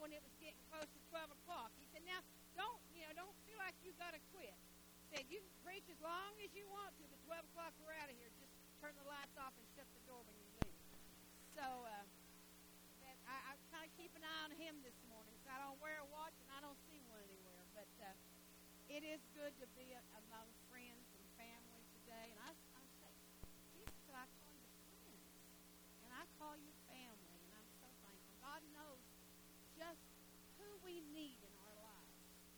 when it was getting close to 12 o'clock. He said, now, don't feel like you got to quit. He said, you can preach as long as you want to, but 12 o'clock, we're out of here. Just turn the lights off and shut the door when you leave. So I kind of keep an eye on him this morning. So I don't wear a watch and I don't see one anywhere. But it is good to be among friends and family today. And I say, Jesus said, I call you friends. And I call you family. And I'm so thankful. God knows just who we need in our lives.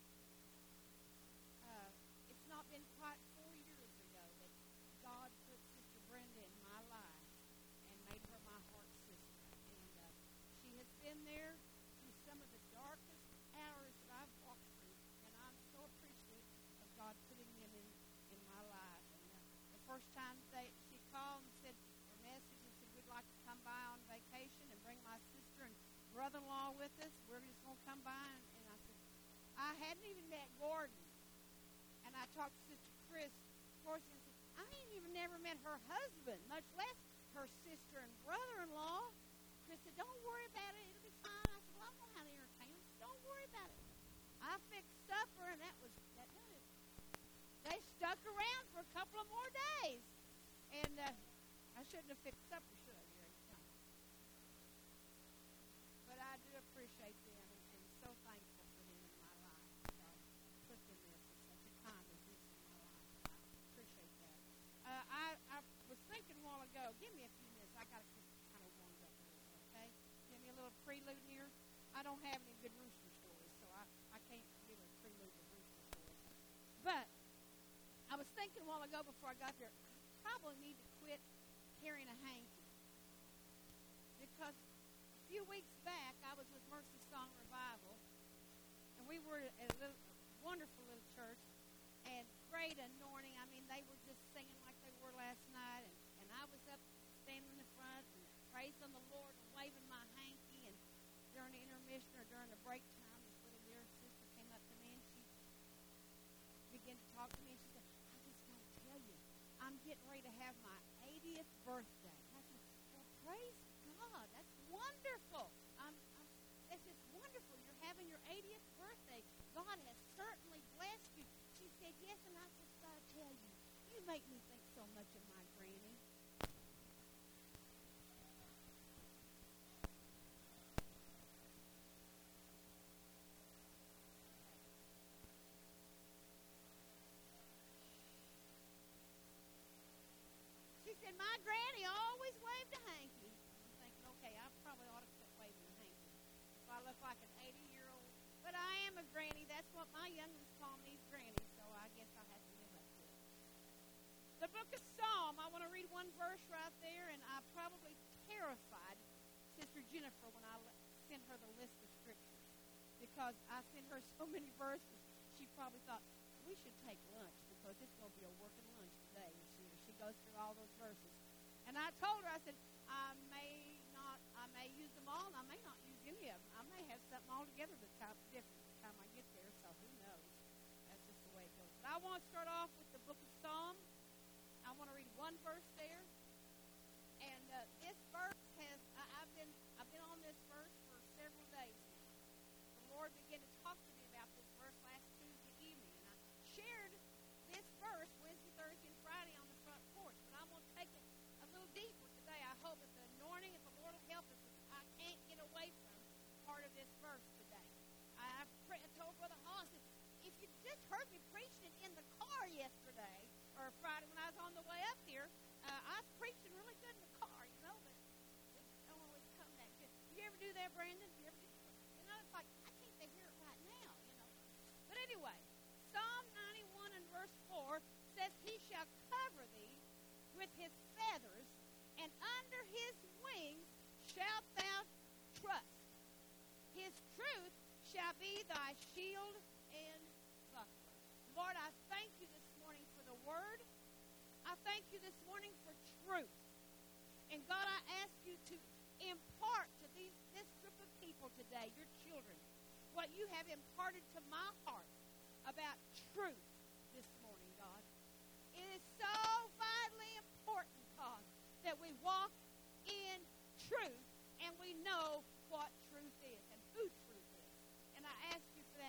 It's not been quite 4 years ago that God put Sister Brenda in my life and made her my heart sister. And she has been there through some of the darkest hours that I've walked through. And I'm so appreciative of God putting them in my life. And the first time she called and said her message and said, we'd like to come by on vacation and bring my sister and brother-in-law with us. We're just going to come by. And I said, I hadn't even met Gordon. And I talked to Sister Chris Corson and said, I ain't even never met her husband, much less her sister and brother-in-law. Chris said, don't worry about it. It'll be fine. I said, well, I know how to entertain them. Don't worry about it. I fixed supper, and that done it. They stuck around for a couple of more days. And I shouldn't have fixed supper, should I, Gary? No. But I do appreciate them and so thankful for them in my life. God put them there for such a time as this in my life. I appreciate that. I was thinking a while ago, give me a few minutes. I got to get kind of warmed up a little bit, okay? Give me a little prelude here. I don't have any good rooster stories, so I can't give a prelude of rooster stories. But I was thinking a while ago before I got there, I probably need to quit carrying a hanky. Because a few weeks back, I was with Mercy Song Revival, and we were at a wonderful little church, and great anointing. I mean, they were just singing like they were last night, and I was up standing in the front and praising the Lord and waving my hanky, and during the intermission or during the break time, this little dear sister came up to me, and she began to talk to me, and she said, I just got to tell you, I'm getting ready to have my 80th birthday. I said, well, praise God. That's wonderful. It's just wonderful. You're having your 80th birthday. God has certainly blessed you. She said, yes, and I just got to tell you, you make me think so much of my granny. She said, my granny always waved a hanky. I'm thinking, okay, I probably ought to quit waving a hanky if I look like an 80-year-old. But I am a granny. That's what my youngins call me, granny, so I guess I have to live up to it. The book of Psalm, I want to read one verse right there, and I probably terrified Sister Jennifer when I sent her the list of scriptures because I sent her so many verses. She probably thought, we should take lunch because it's going to be a working lunch today. She goes through all those verses. And I told her, I said, I may use them all, and I may not use any of them. I may have something altogether that's different by the time I get there, so who knows? That's just the way it goes. But I want to start off with the book of Psalm. I want to read one verse there. And this verse I've been on this verse for several days now. The Lord began to talk to me about this verse last Tuesday evening, and I shared this verse Wednesday, Thursday, and Friday on the front porch. But I'm going to take it a little deeper today. I hope that the anointing, if the Lord will help us, I can't get away from part of this verse today. I told Brother Hall, I said, if you just heard me preaching it in the car yesterday, or Friday when I was on the way up here, I was preaching really good in the car, but it don't always come that good. You ever do that, Brandon? It's like, I can't hear it right now, But anyway, Psalm 91 and verse 4 says, he shall cover thee with his feathers, and under his wings shalt thou trust. His truth shall be thy shield and buckler. Lord, I thank you this morning for the word. I thank you this morning for truth. And God, I ask you to impart to this group of people today, your children, what you have imparted to my heart about truth this morning, God. It is so vitally important, God, that we walk in truth and we know what truth is and who truth is.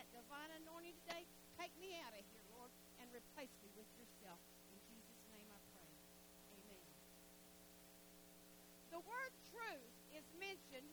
that divine anointing today. Take me out of here, Lord, and replace me with yourself. In Jesus' name I pray. Amen. The word truth is mentioned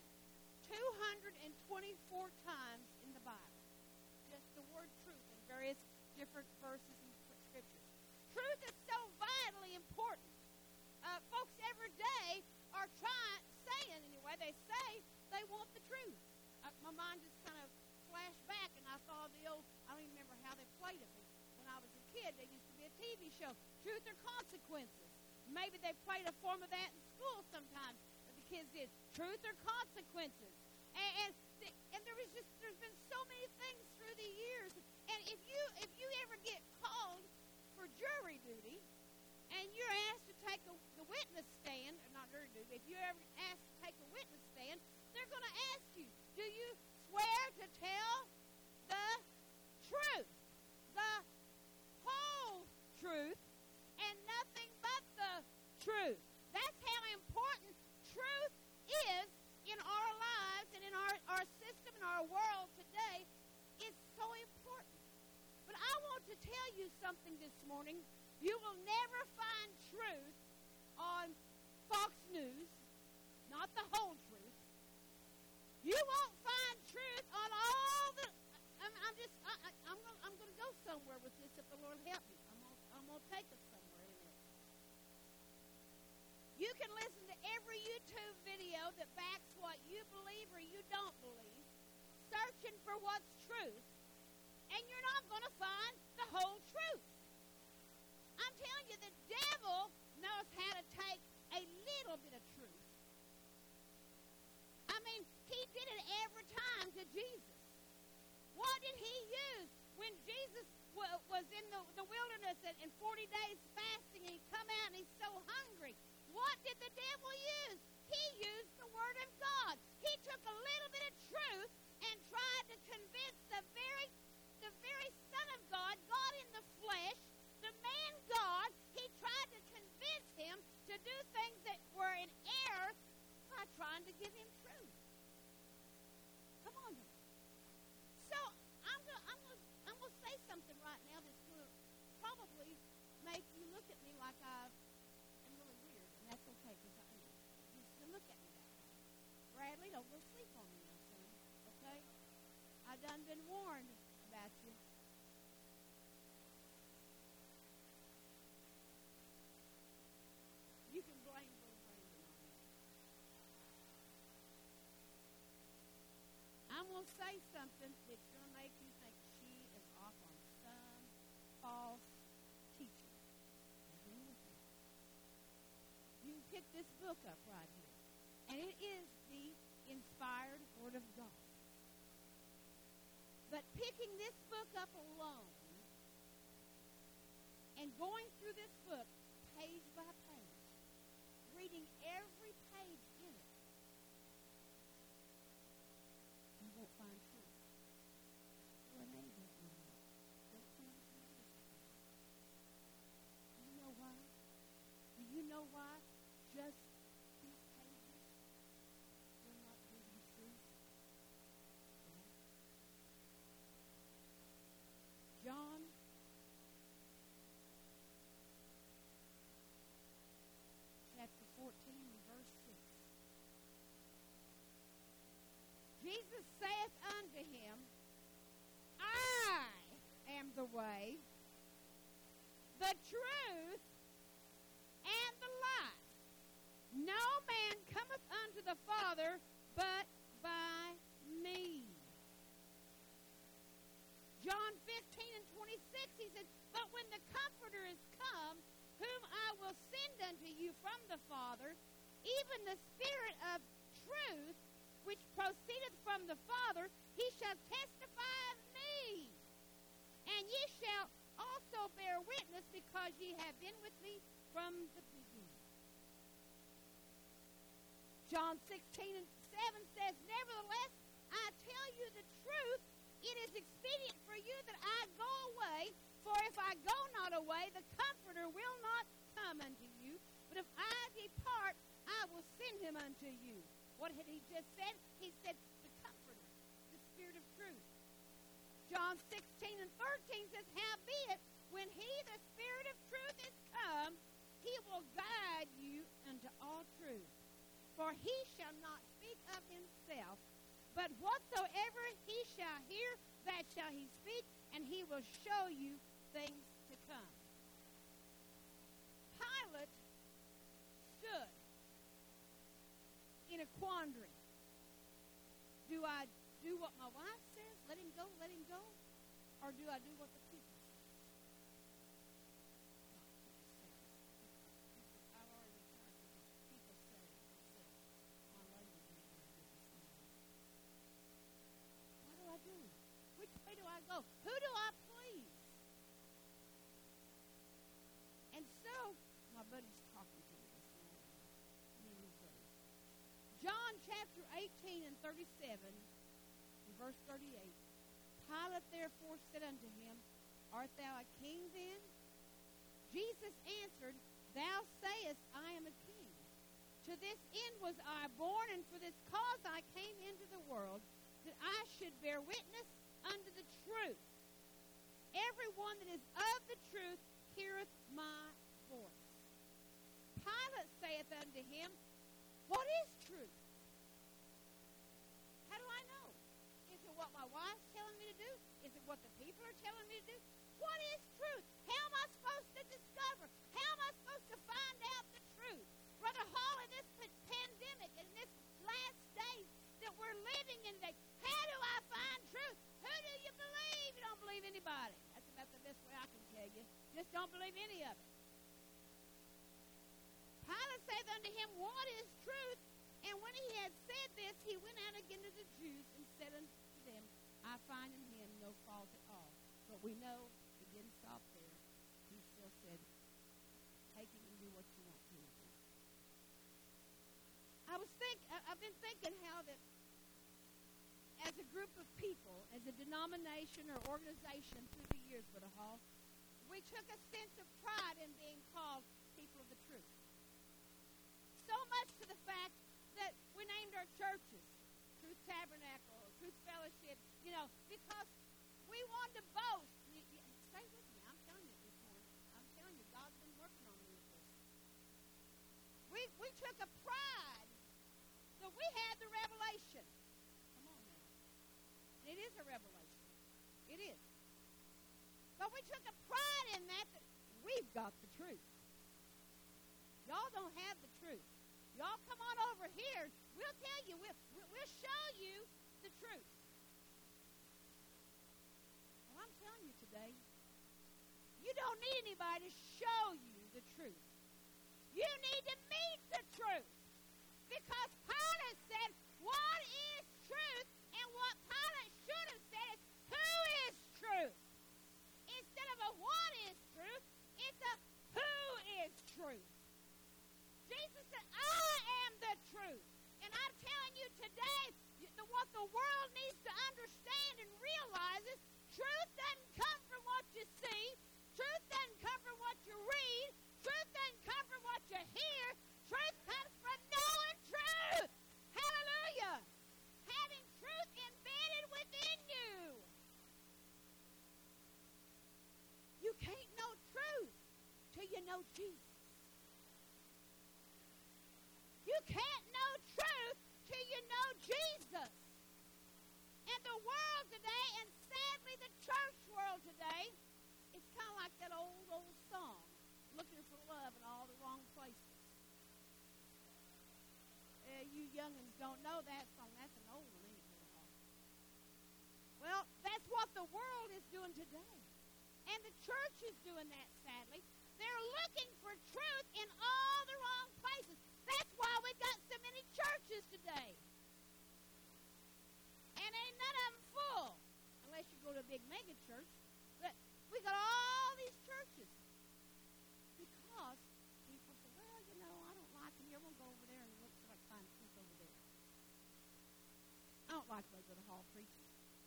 224 times in the Bible. Just the word truth in various different verses and scriptures. Truth is so vitally important. Folks every day are saying anyway, they say they want the truth. My mind just kind of flashed back, and I thought of the old, I don't even remember how they played it, but when I was a kid, there used to be a TV show, Truth or Consequences. Maybe they played a form of that in school sometimes. The kids did, Truth or Consequences. And there's been so many things through the years. And if you ever get called for jury duty, and you're asked to take the witness stand, or not jury duty, if you're ever asked to take a witness stand, they're going to ask you, do you swear to tell the truth, the whole truth, and nothing but the truth? That's how important truth is in our lives and in our system and our world today. It's so important. But I want to tell you something this morning. You will never find truth on Fox News, not the whole truth. You won't find truth on all the. I'm going to go somewhere with this if the Lord help me. I'm going to take us somewhere in it. You can listen to every YouTube video that backs what you believe or you don't believe, searching for what's truth, and you're not going to find the whole truth. I'm telling you, the devil knows how to take a little bit of truth. I mean, he did it every time to Jesus. What did he use when Jesus was in the wilderness and 40 days fasting, and he come out and he's so hungry? What did the devil use? He used the Word of God. He took a little bit of truth and tried to convince the very Son of God, God in the flesh, the man God. He tried to convince him to do things that were in error by trying to give him truth. Come on now. So I'm gonna say something right now that's going to probably make you look at me like I am really weird, and that's okay because I am. You look at me that way. Bradley, don't go sleep on me now, son. Okay? I done been warned about you. You can blame Brother Brandon on that. I'm going to say something that's going to make you think she is off on some false teaching. You can pick this book up right here. And it is the inspired Word of God. But picking this book up alone and going through this book page by page, reading every page in it, you won't find truth. Well, maybe don't tell me to notice it. Do you know why? Do you know why? Just these pages will not give you truth. John chapter 14 and verse 6. Jesus saith unto him, I am the way, the truth, and the life. No man cometh unto the Father but by me. John 15 and 26, he says, but when the Comforter is come, whom I will send unto you from the Father, even the Spirit of truth, which proceedeth from the Father, he shall testify of me. And ye shall also bear witness, because ye have been with me from the beginning. John 16 and 7 says, nevertheless, I tell you the truth, it is expedient for you that I go away, for if I go not away, the Comforter will not come unto you. But if I depart, I will send him unto you. What had he just said? He said, the Comforter, the Spirit of truth. John 14 says, howbeit, when he, the Spirit of truth, is come, he will guide you unto all truth. For he shall not speak of himself, but whatsoever he shall hear, that shall he speak, and he will show you things to come. Pilate stood in a quandary. Do I do what my wife says, let him go, or do I do what the people say? What do I do? Which way do I go? Who do I please? And so, my buddy's talking to me this morning. John chapter 18 and 37, and verse 38. Pilate therefore said unto him, Art thou a king then? Jesus answered, Thou sayest, I am a king. To this end was I born, and for this cause I came into the world, that I should bear witness unto the truth. Everyone that is of the truth heareth my voice. Pilate saith unto him, What is truth? How do I know? Is it what my wife's telling me to do? Is it what the people are telling me to do? What is truth? How am I supposed to discover? How am I supposed to find out the truth? Brother Hall, in this pandemic, in this last days that we're living in today, how do I find truth? Who do you believe? You don't believe anybody. That's about the best way I can tell you. Just don't believe any of it. Pilate saith unto him, What is truth? And when he had said this, he went out again to the Jews and said unto them, I find in him no fault at all. But we know he didn't stop there. He still said, Take him and do what you want to with him. I've been thinking how that as a group of people, as a denomination or organization through the years, Brother Hall, we took a sense of pride in being called people of the truth. So much to the fact that we named our churches Truth Tabernacle, Truth Fellowship, because we wanted to boast. Stay with me. I'm telling you this morning. I'm telling you, God's been working on me with this. We took a pride that we had the revelation. Come on now. It is a revelation. It is. But we took a pride in that we've got the truth. Y'all don't have the truth. Y'all come on over here. We'll tell you. We'll show you the truth. Well, I'm telling you today, you don't need anybody to show you the truth. You need to meet the truth. Because Pilate said, What is truth? And what Pilate should have said is, Who is truth? Instead of a what is truth, it's a who is truth. Jesus said, I am the truth. And I'm telling you today, what the world needs to understand and realize is truth doesn't come from what you see. Truth doesn't come from what you read. Truth doesn't come from what you hear. Truth comes from knowing truth. Hallelujah. Having truth embedded within you. You can't know truth till you know Jesus. You can't know truth till you know Jesus. And the world today, and sadly the church world today, it's kind of like that old song, looking for love in all the wrong places. You young'uns don't know that song. That's an old one, ain't it? Well, that's what the world is doing today. And the church is doing that, sadly. They're looking for truth in all the wrong places. That's why we've got so many churches today. And ain't none of them full, unless you go to a big mega church. But we got all these churches. Because people say, well, I don't like them. You're going to go over there and look for find truth over there. I don't like when I go to hall preaching.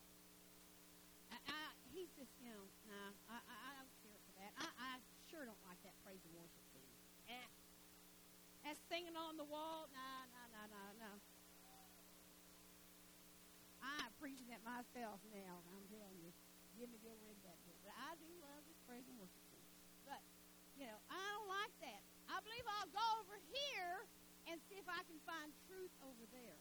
He's just, nah, I don't care for that. I sure don't like that praise and worship thing. That singing on the wall, no. I'm preaching at myself now, I'm telling you. Give me the red that book. But I do love this praise and worship thing. But, I don't like that. I believe I'll go over here and see if I can find truth over there.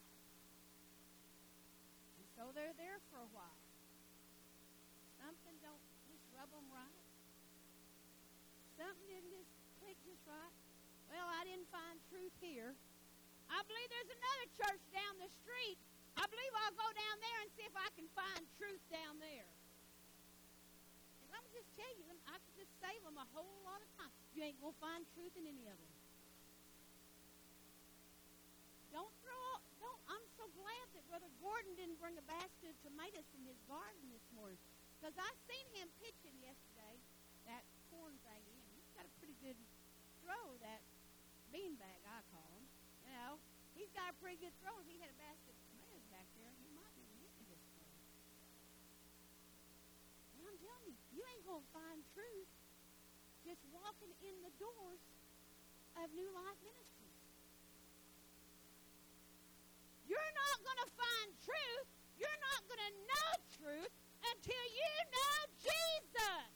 And so they're there for a while. Something don't just rub them right. Something didn't just click just right. Well, I didn't find truth here. I believe there's another church down the street. I believe I'll go down there and see if I can find truth down there. And let me just tell you, I could just save them a whole lot of time. You ain't going to find truth in any of them. I'm so glad that Brother Gordon didn't bring a basket of tomatoes from his garden this morning. Because I seen him pitching yesterday, that corn thing in. He's got a pretty good throw, that beanbag, I call him. He's got a pretty good throw. If he had a basket of tomatoes back there, he might be hitting this throw. And I'm telling you, you ain't going to find truth just walking in the doors of New Life Ministries. You're not going to find truth. You're not going to know truth until you know Jesus.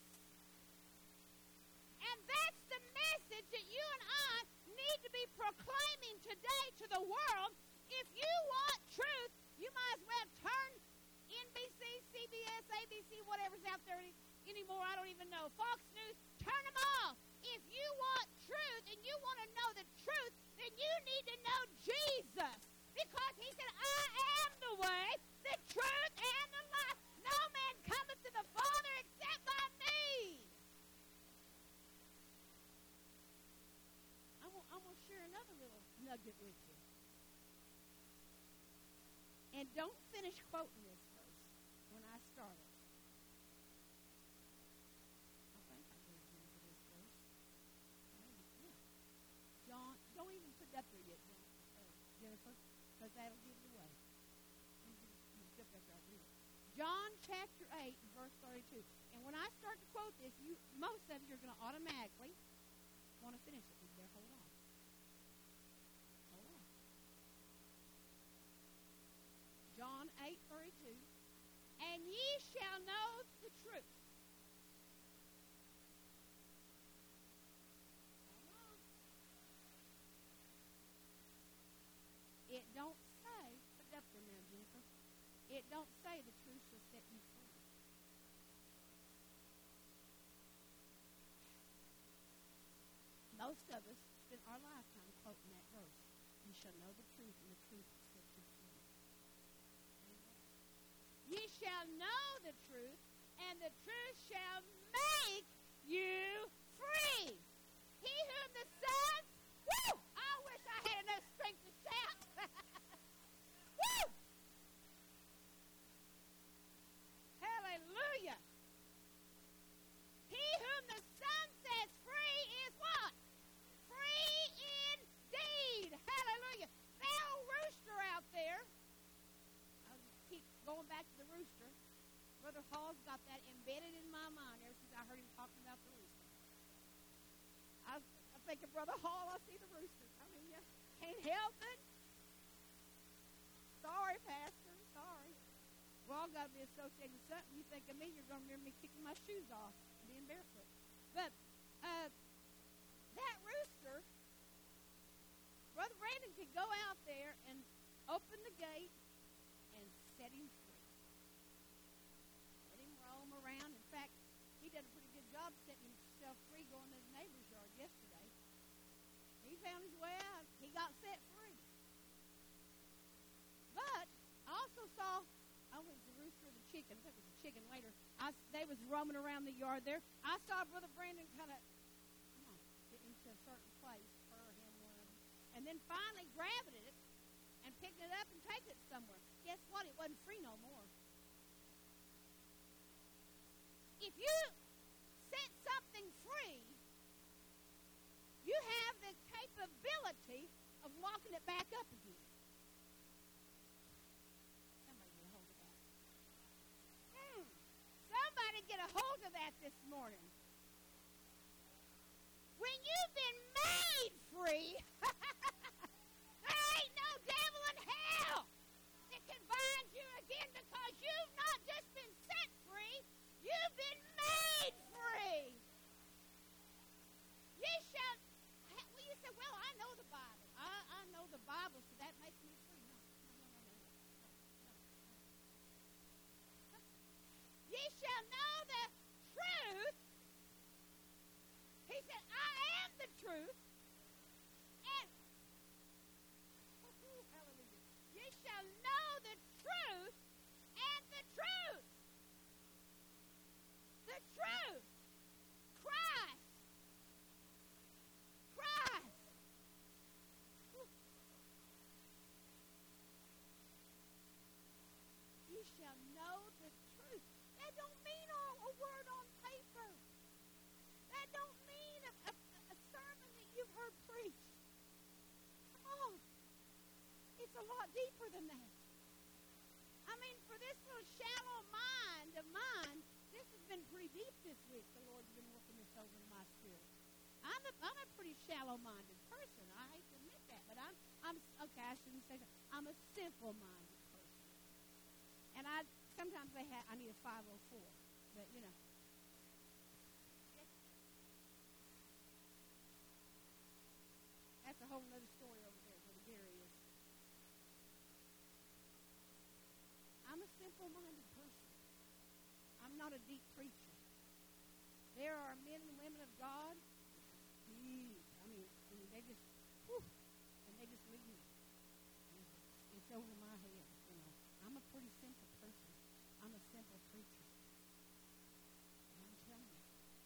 And that's the message that you and I need to be proclaiming today to the world. If you want truth, you might as well turn NBC, CBS, ABC, whatever's out there anymore, I don't even know. Fox News, turn them off. If you want truth and you want to know the truth, then you need to know Jesus. Because he said, I am the way, the truth, and the life. No man cometh to the Father except by me. I'm going to share another little nugget with you. And don't finish quoting this verse when I start it. I think I'm going to remember this verse. Yeah. John, don't even put it up there yet, Jennifer, because that'll give it away. You skip up there, I'll read it. John chapter 8, verse 32. And when I start to quote this, most of you are going to automatically want to finish it. You better hold on. Hold on. John 8:32. And ye shall know the truth. It don't say, put it up there now, Jennifer. It don't say the truth shall set you free. Most of us spend our lifetime quoting that verse. You shall know the truth, and the truth will set you free. Ye shall know the truth, and the truth shall make you free. He whom the Son, woo! I wish I had enough strength to shout. Woo! Hallelujah. He whom the Son sets free is what? Free indeed. Hallelujah. That old rooster out there, I'll keep going back to the rooster. Brother Hall's got that embedded in my mind ever since I heard him talking about the rooster. I think of Brother Hall, I see the rooster. I mean, you can't help it. Sorry, Pastor. Sorry. We're all got to be associated with something. You think of me, you're going to remember me kicking my shoes off, being barefoot. But that rooster, Brother Brandon could go out there and open the gate and set him free. Let him roam around. In fact, he did a pretty good job setting himself free going to his neighbor's yard yesterday. He found his way out. He got set free. But I also saw, was the rooster or the chicken? I think it was the chicken later. They was roaming around the yard there. I saw Brother Brandon kind of, get into a certain place, purr him one of them, and then finally grabbing it and picking it up and taking it somewhere. Guess what? It wasn't free no more. If you set something free, you have the capability of locking it back up again. Somebody get a hold of that. Somebody get a hold of that this morning. When you've been made free, there ain't no devil in hell that can bind you again, because you've not just been set free, shall know the truth. That don't mean a word on paper. That don't mean a sermon that you've heard preached. Come on. It's a lot deeper than that. I mean, for this little shallow mind of mine, this has been pretty deep this week. The Lord's been working this over in my spirit. I'm a pretty shallow-minded person. I hate to admit that, but I'm okay. I shouldn't say that. I'm a simple-minded person, and sometimes I need a 504, but you know. That's a whole other story over there where Gary is. I'm a simple-minded person. I'm not a deep preacher. There are men and women of God. They just, and they just leave me. It's over my head. You know, I'm a pretty simple person. I'm a simple preacher. And I'm telling you,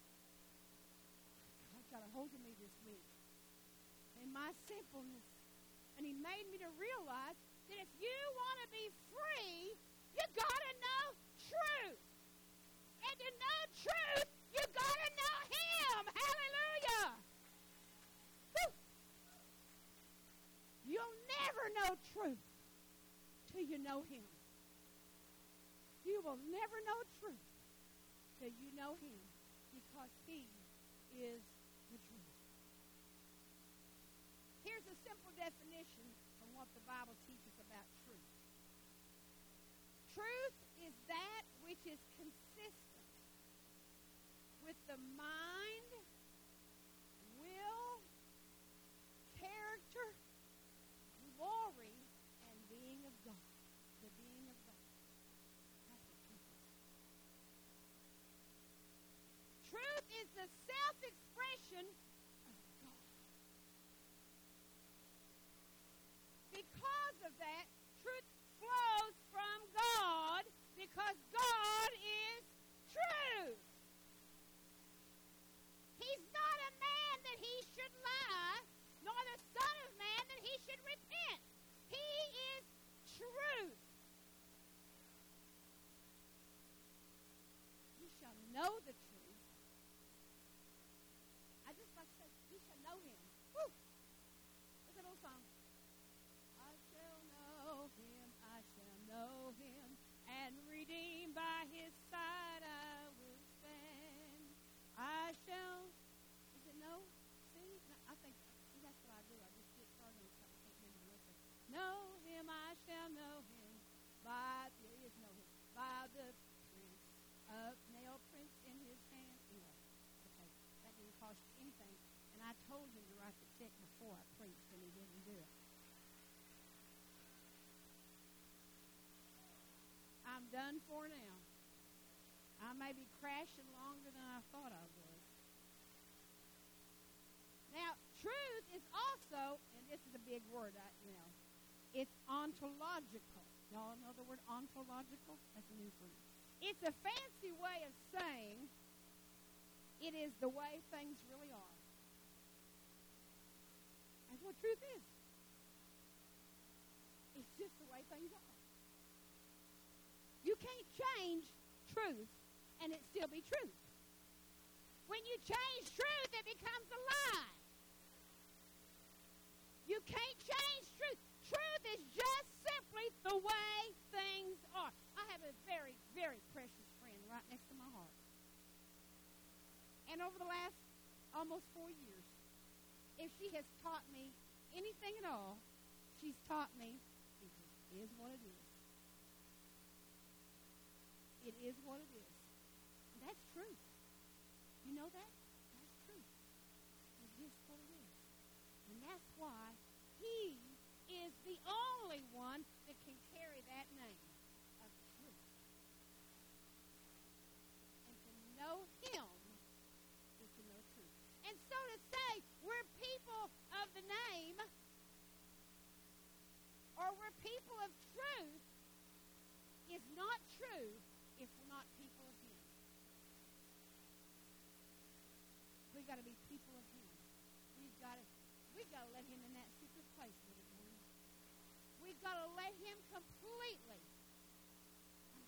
God got a hold of me this week in my simpleness, and He made me to realize that if you want to be free, you got to know truth, and to know truth, you got to know Him. Hallelujah. You'll never know truth till you know Him. You will never know truth till you know Him, because He is the truth. Here's a simple definition from what the Bible teaches about truth. Truth is that which is consistent with the mind, will, character, glory, and being of God. The being of God. That's what truth is. Truth is the self-expression of God. Because of that, truth flows from God, because God is truth. He's not a man that He should lie, nor the Son of Man that He should repent. He is truth. You shall know the truth. I just like to say, you shall know Him. Woo! Look at that old song. I shall know Him, I shall know Him, and redeemed by His side I will stand. I shall, is it no? See? No, I think that's what I do. I just get started on something. I can't remember nothing. Know Him, I shall know Him, by, there is no Him, by the prince of, nail prints in His hand. Anyway, okay, that didn't cost you anything. And I told him to write the check before I preached, and he didn't do it. I'm done for now. I may be crashing longer than I thought I would. Now, truth is also, and this is a big word, it's ontological. Y'all know the word ontological? That's new for me. It's a fancy way of saying it is the way things really are. That's what truth is. It's just the way things are. You can't change truth and it still be truth. When you change truth, it becomes a lie. You can't change truth. Truth is just simply the way things are. I have a very, very precious friend right next to my heart. And over the last almost 4 years, if she has taught me anything at all, she's taught me it is what it is. It is what it is. And that's truth. You know that? That's truth. It is what it is. And that's why He is the only one that can carry that name of truth. And to know Him is to know truth. And so to say we're people of the name or we're people of truth is not true if we're not people of Him. We've got to be people of Him. We've got to let Him in that secret place with us. We've got to let Him completely.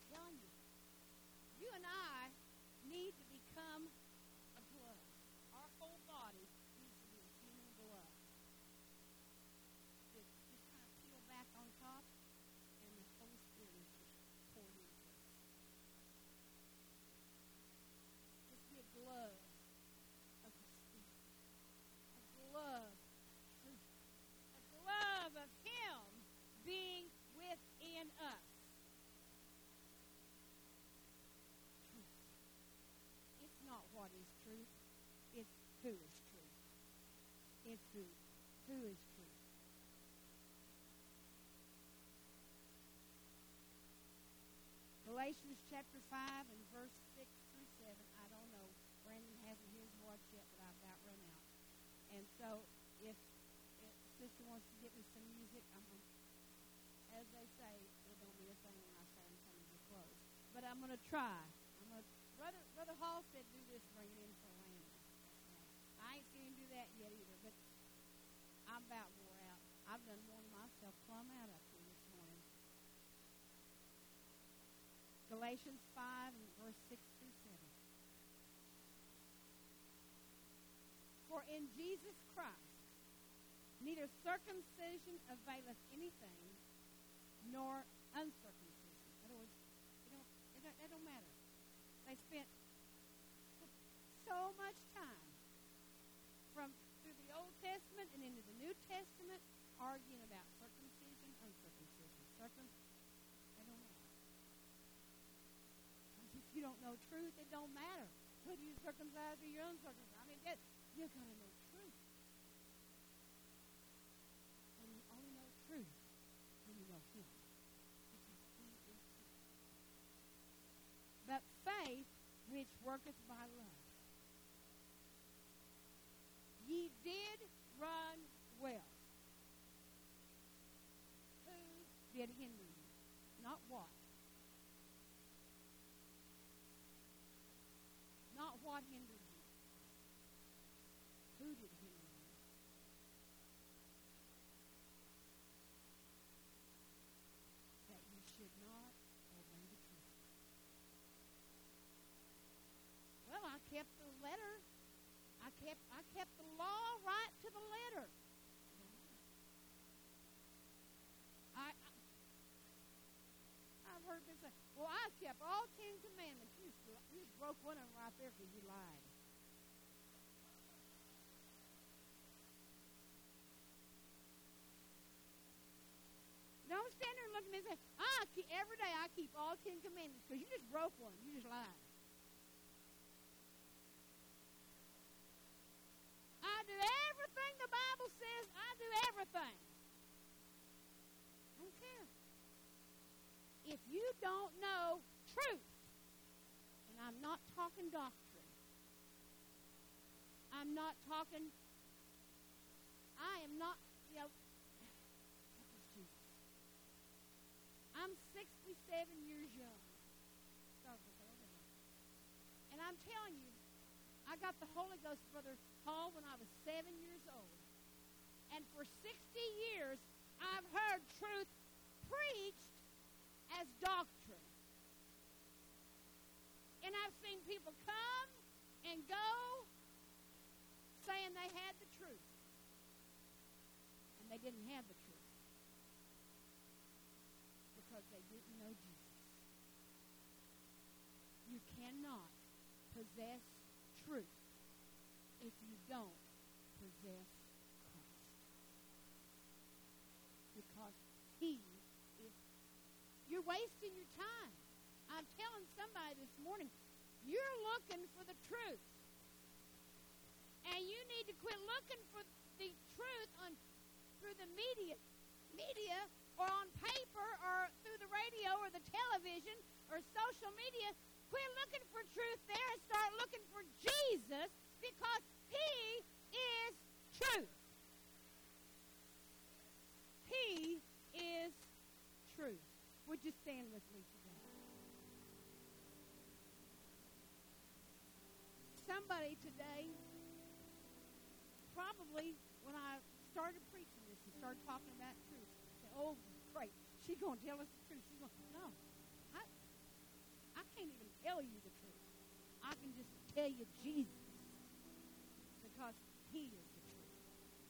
who is truth. It's who. Who is truth? Galatians chapter 5 and verse 6 through 7. I don't know. Brandon hasn't his watched yet, but I've about run out. And so if Sister wants to get me some music, as they say, it don't be a thing when I say I'm coming to close. But I'm going to try. Brother Hall said do this, bring it in for Landon. I ain't seen him do that yet either, but I'm about wore out. I've done worn myself plumb out up here this morning. Galatians 5 and verse 6 through 7. For in Jesus Christ neither circumcision availeth anything, nor uncircumcision. In other words, it don't matter. They spent so much time through the Old Testament and into the New Testament arguing about circumcision, uncircumcision. It don't matter. If you don't know truth, it don't matter whether you're circumcised or you're uncircumcised. I mean, you've got to know truth. And you only know truth when you know Him. Because He is truth. But faith which worketh by love. Ye did run well. Who did hinder you? Not what. Not what hindered you. Who did hinder you? That you should not obey the truth. Well, I kept the letter. I kept the law right to the letter. I've heard people say, well, I kept all 10 commandments. You just broke one of them right there because you lied. Don't stand there and look at me and say, every day I keep all 10 commandments because you just broke one. You just lied. I do everything the Bible says. I do everything. I don't care. If you don't know truth, and I'm not talking doctrine, I am not, I'm 67 years young. And I'm telling you, I got the Holy Ghost, Brother Paul, when I was 7 years old. And for 60 years, I've heard truth preached as doctrine. And I've seen people come and go saying they had the truth. And they didn't have the truth. Because they didn't know Jesus. You cannot possess truth if you don't possess Christ. Because He is. You're wasting your time. I'm telling somebody this morning, you're looking for the truth. And you need to quit looking for the truth through the media or on paper or through the radio or the television or social media. Quit looking for truth there and start looking for Jesus, because He is truth. He is truth. Would you stand with me today? Somebody today, probably when I started preaching this and started talking about truth, said, oh, great, she's going to tell us the truth. She's going, no, I can't even tell you the truth. I can just tell you Jesus, because He is the truth.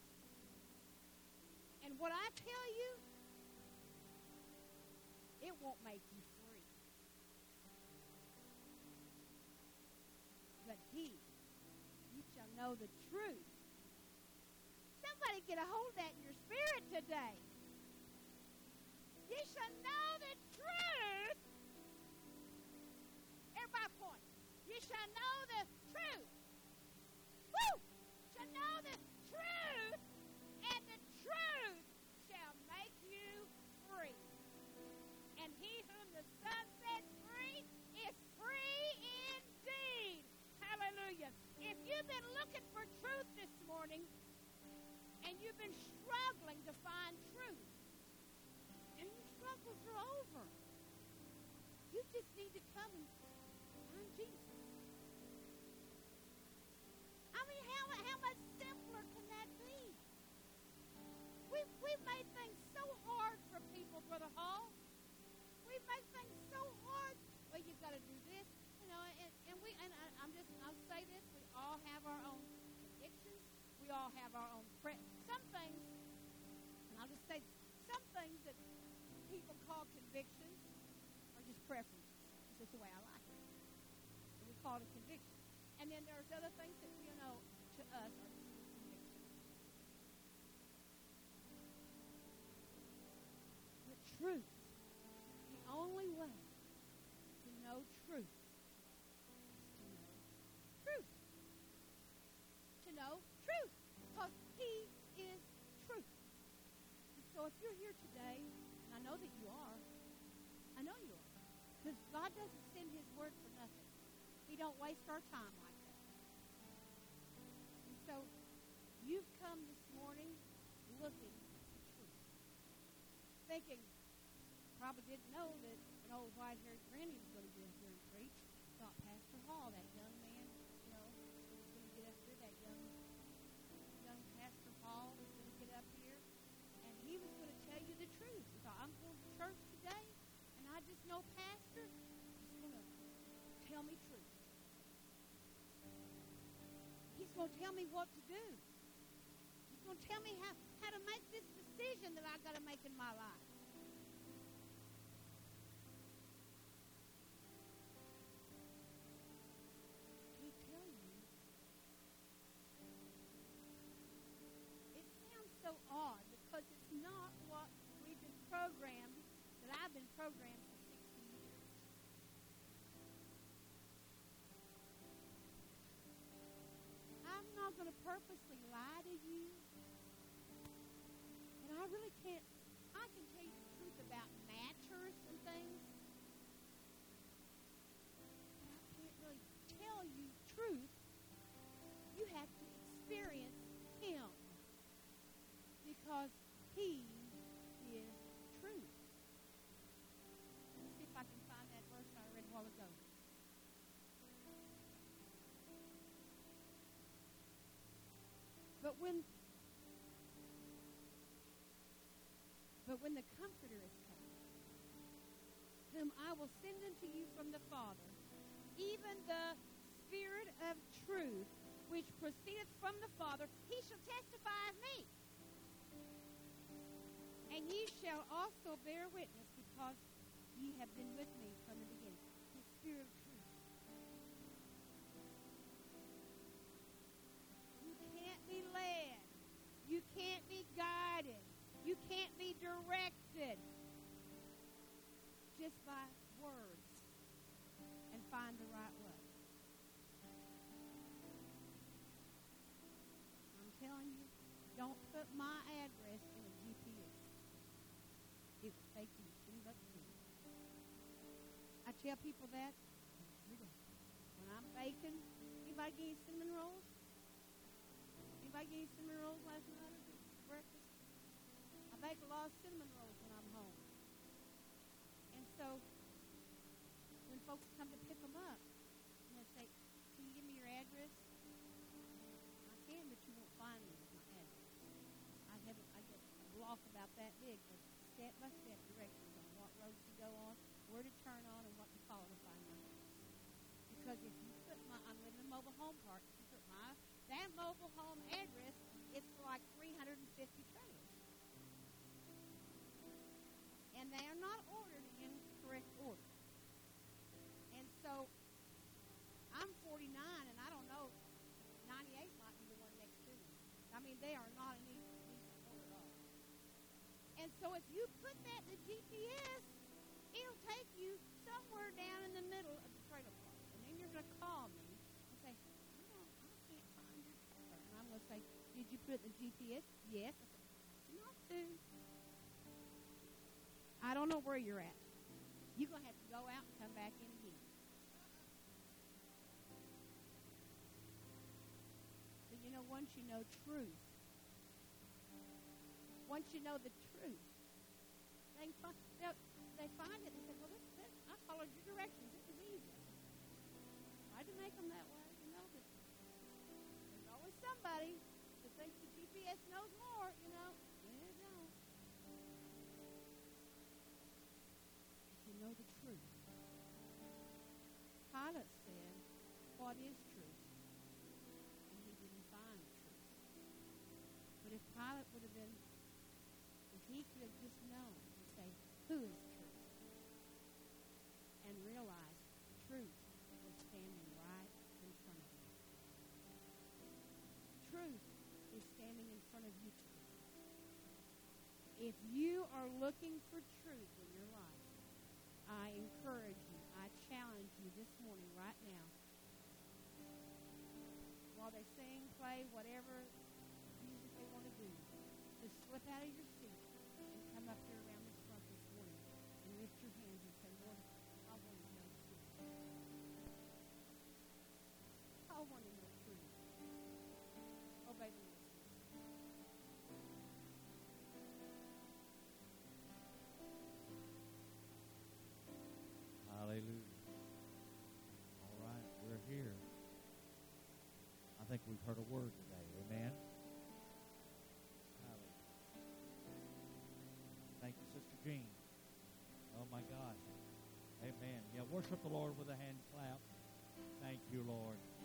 And what I tell you, it won't make you free. But He, you shall know the truth. Somebody get a hold of that in your spirit today. You shall know the truth. Everybody point. You shall know the truth. Woo! Son sets free is free indeed. Hallelujah. If you've been looking for truth this morning and you've been struggling to find truth, and your struggles are over, you just need to come and find Jesus. I mean, how much simpler can that be? We've made things so hard for people, Brother Hall. We've made things so hard. Well, you've got to do this, you know. I'll say this: we all have our own convictions. We all have our own some things. And I'll just say some things that people call convictions are just preferences. It's just the way I like it. And we call it a conviction. And then there's other things that to us are just convictions. But truth, the only way to know truth is to know truth. To know truth. Because He is truth. And so if you're here today, and I know that you are, I know you are, because God doesn't send His word for nothing. He don't waste our time like that. And so you've come this morning looking for truth. Thinking, probably didn't know that an old white-haired granny was going to get up here and preach. Thought Pastor Hall, that young man, was going to get up here. That young Pastor Hall was going to get up here, and he was going to tell you the truth. He thought, I'm going to church today, and I just know Pastor is going to tell me truth. He's going to tell me what to do. He's going to tell me how to make this decision that I've got to make in my life. He tell you. It sounds so odd because it's not what we've been programmed, that I've been programmed for 60 years. I'm not going to purposely lie to you. And I really can't. I can tell you the truth about mattress and things. But I can't really tell you truth. You have to experience Him. Because He is truth. Let's see if I can find that verse I read a while ago. But when the Comforter is come, whom I will send unto you from the Father, even the Spirit of truth, which proceedeth from the Father, He shall testify of me. And ye shall also bear witness, because ye have been with me from the beginning. The Spirit of truth. You can't be led. You can't be guided. You can't be directed just by words and find the right way. I'm telling you, don't put my address in a GPS. It will take you straight up to it. I tell people that every day. When I'm baking, anybody get any cinnamon rolls? Anybody get any cinnamon rolls last night or breakfast? I bake a lot of cinnamon rolls when I'm home. And so, when folks come to pick them up, and they say, can you give me your address? I can, but you won't find me with my address. I get a block about that big, with step-by-step directions on what road to go on, where to turn on, and what to follow to find my house. Because if you put I'm living in a mobile home park, if you put that mobile home address, it's like 350 trailers. And they are not ordered in correct order. And so, I'm 49, and I don't know, 98 might be the one next to me. I mean, they are not in decent order at all. And so, if you put that in the GPS, it'll take you somewhere down in the middle of the trailer park. And then you're going to call me and say, I can't find your trailer. And I'm going to say, did you put it in the GPS? Yes. I said, not to. I don't know where you're at. you're going to have to go out and come back in again. But you know, once you know truth, once you know the truth, they find it and say, well, I followed your directions. This is easy. Why did make them that way? You know, but there's always somebody that thinks the GPS knows more, you know. They don't. If you know the truth. Pilate said, what is truth? And he didn't find truth. But if Pilate would have been, if he could have just known to say, who is truth? And realize truth was standing right in front of him. Truth is standing in front of you today. If you are looking for truth in your life, I encourage you, I challenge you this morning right now, while they sing, play, whatever music they want to do, to slip out of your seat and come up here around this front this morning and lift your hands and say, Lord, I want to know truth. I want to know truth. Obey the Lord. Hallelujah. All right, we're here. I think we've heard a word today. Amen. Hallelujah. Thank you, Sister Jean. Oh, my gosh. Amen. Yeah, worship the Lord with a hand clap. Thank you, Lord.